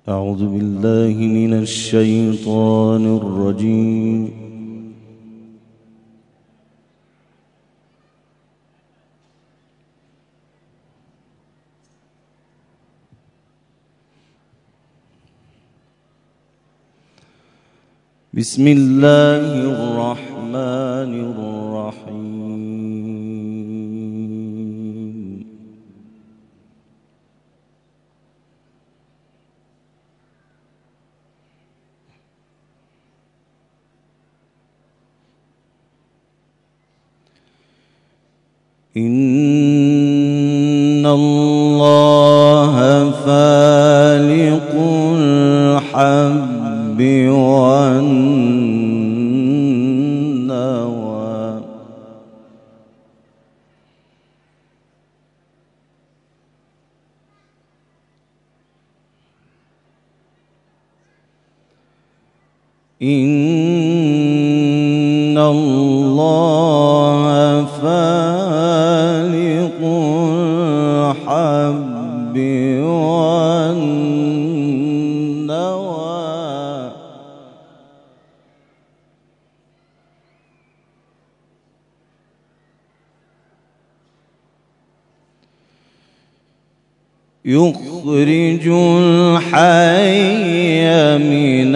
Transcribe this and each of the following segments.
أعوذ بالله من الشيطان الرجيم. بسم الله الرحمن الرحيم. إن الله فالق الحب والنوى إن الله فالق الحب والنوى يخرج الحي من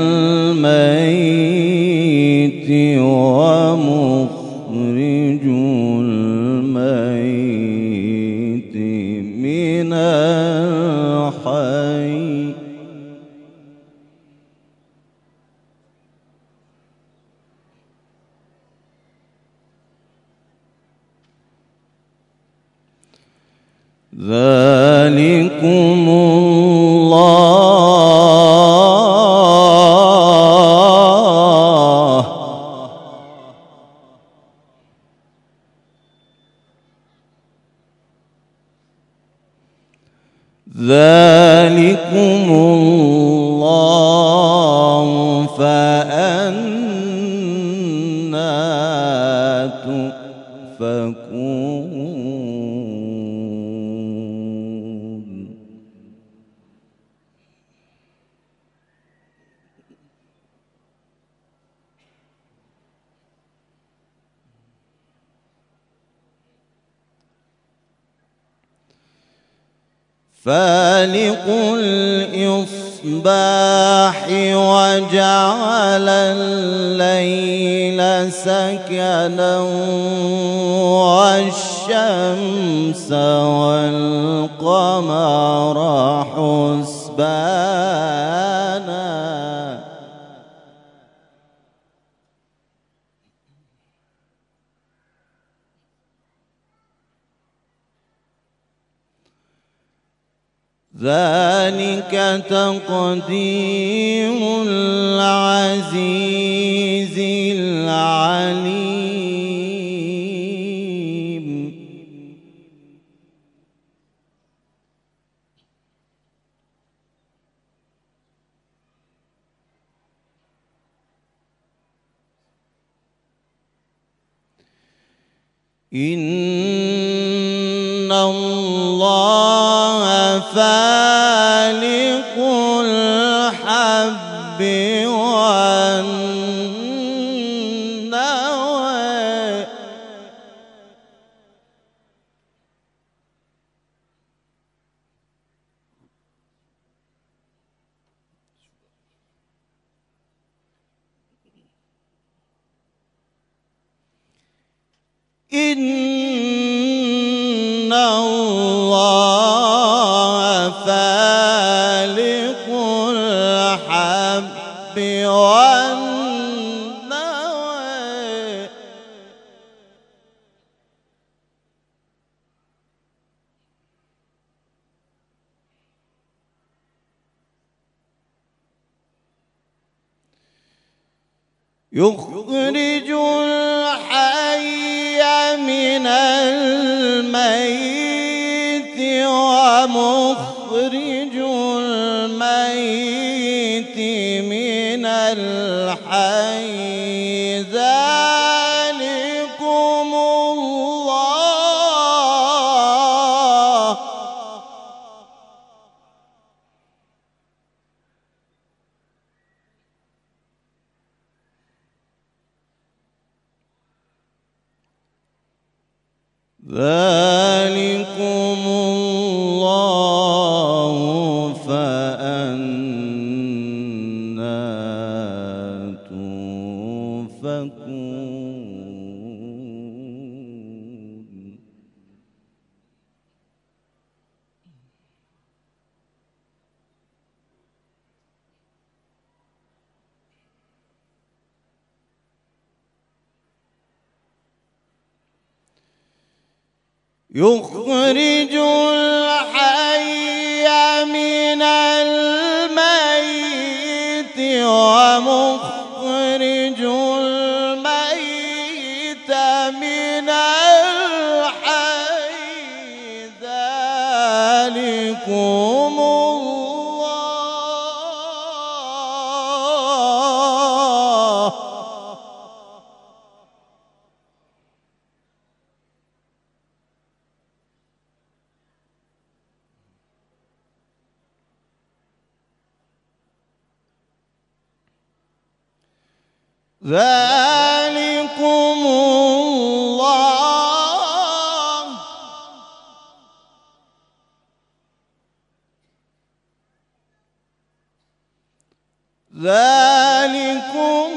الميت ومخرج الميت من الحي ذلكم الله فأنى تؤفكون. فالق الإصباح وجعل الليل سكنا والشمس والقمر حسبانا ذلك تقدير العزيز العليم. إن الله فالق الحب والنوى إن الله فالق الحب والنوى يخرج الحي من الميت ومخرج الميت من الحي ذلكم الله ذلكم الله فأنى تؤفكون. يخرج الحي من الميت ومخرج الميت من الحي ذلكم الله ذلكم الله ذلكم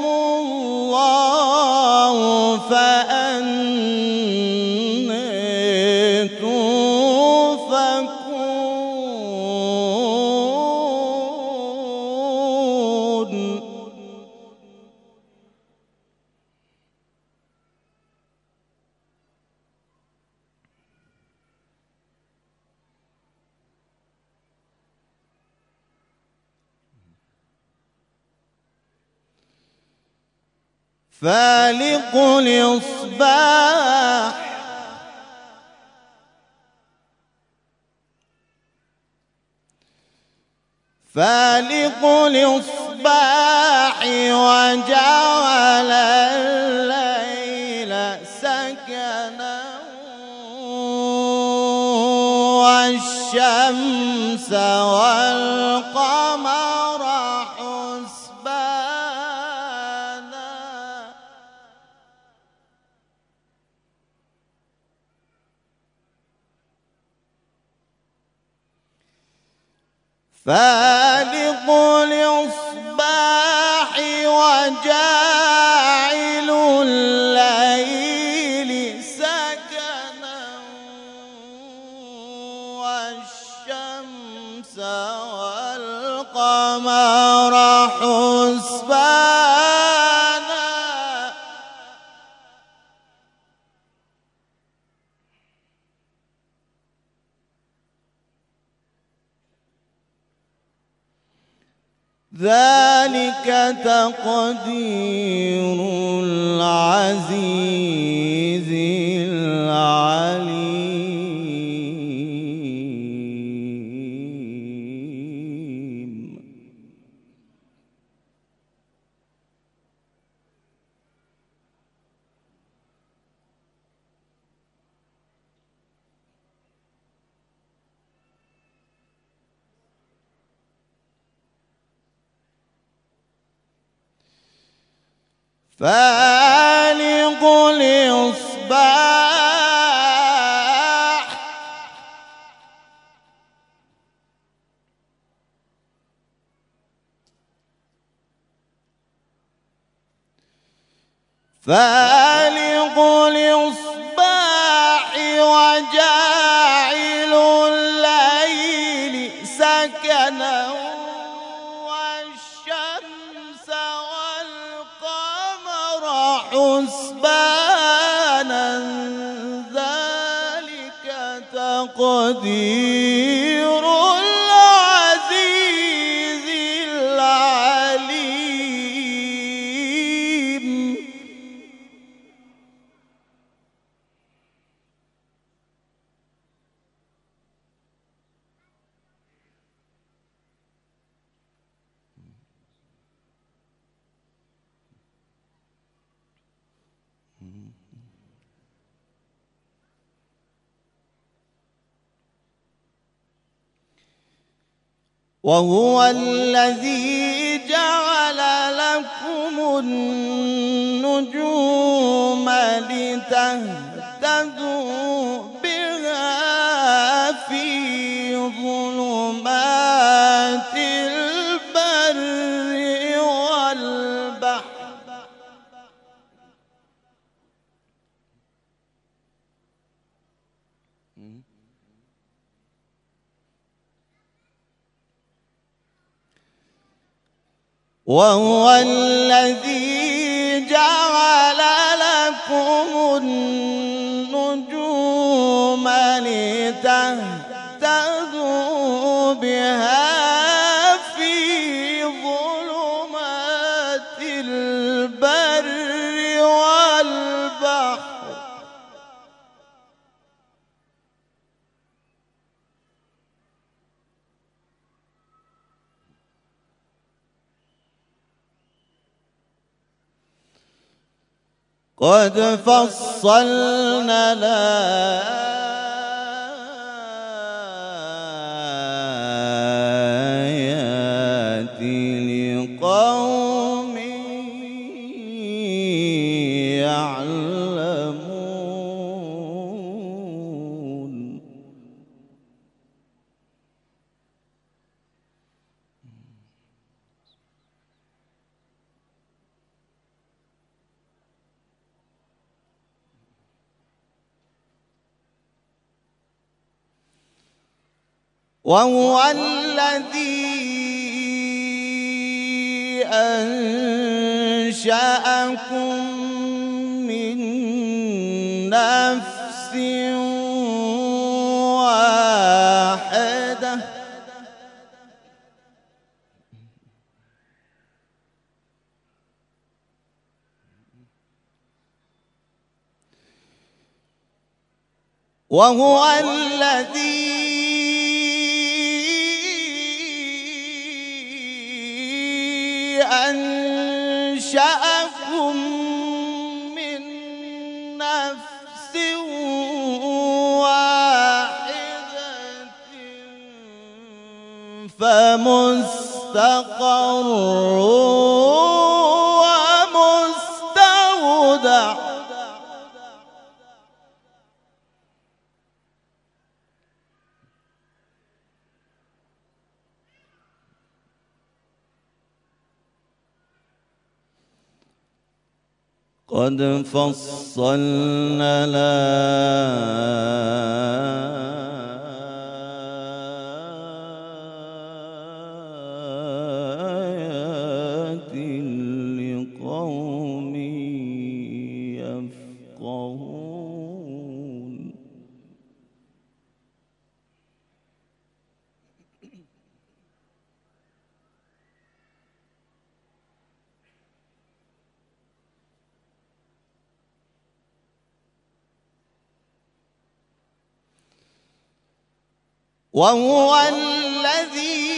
الله فأنى تؤفكون. فالق الإصباح فالق الإصباح وجعل الليل سكنا والشمس والقمر حسبانا فالق الإصباح وجاعل الليل سكنا والشمس والقمر حسبانا ذلك تقدير العزيز العليم. فالق الإصباح فالق الإصباح وجاعل الليل سكنا والشمس والقمر حسبانا ذلك تقدير العزيز العليم. وهو الذي جعل لكم النجوم لتهتدوا وهو الذي جعل لكم النجوم لتهتدوا بها في ظلمات البر والبحر قد فصلنا الآيات لقوم يعلمون وهو الذي أنشأكم من نفس واحدة وهو الذي أنشأكم من نفس واحدة فمستقر ومستودع قد فصلنا الآيات لقوم يفقهون وهو الذي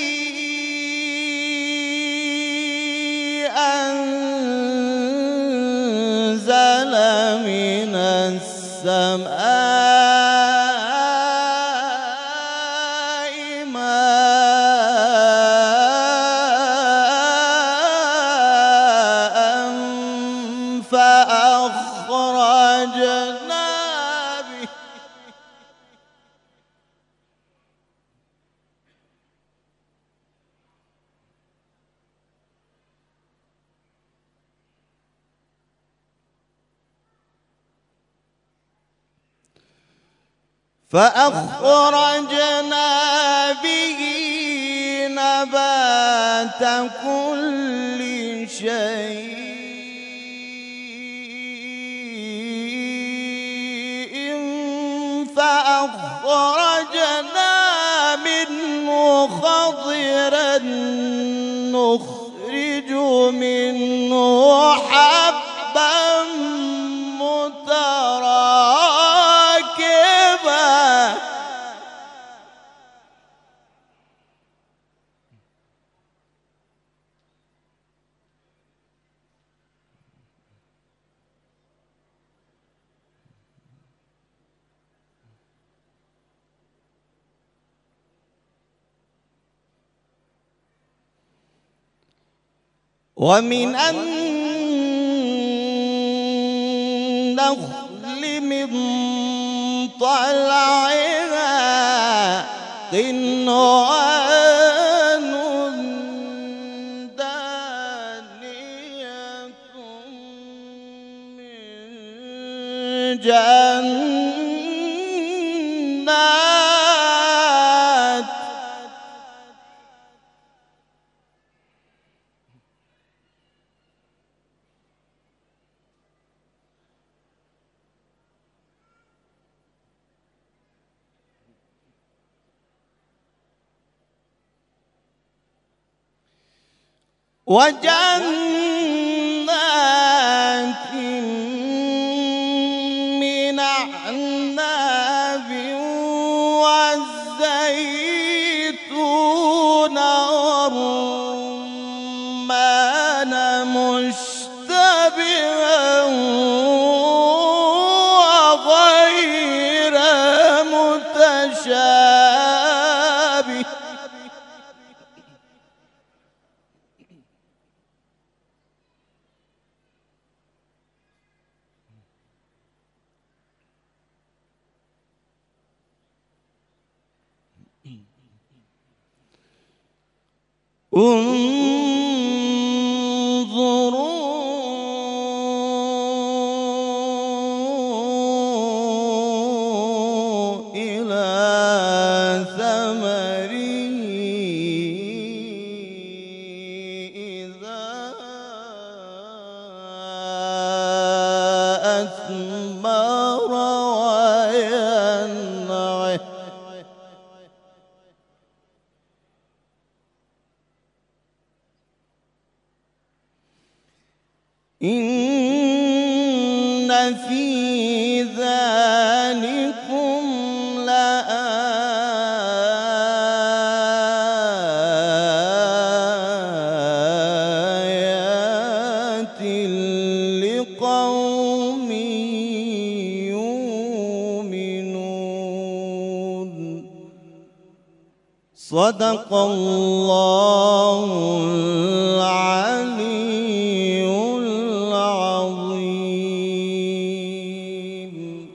أنزل من السماء ماء فأخرجنا به نبات كل شيء فأخرجنا منه خضرا نخرج منه حبا متراكبا ومن النخل من طلعها قنوان دانية من جنات وجنات من أعناب والزيتون والرمان مشتبها وغير متشابه انظروا إلى ثمره إذا أثمر وينعه إن في ذلكم لآيات لقوم يؤمنون. صدق الله العليم.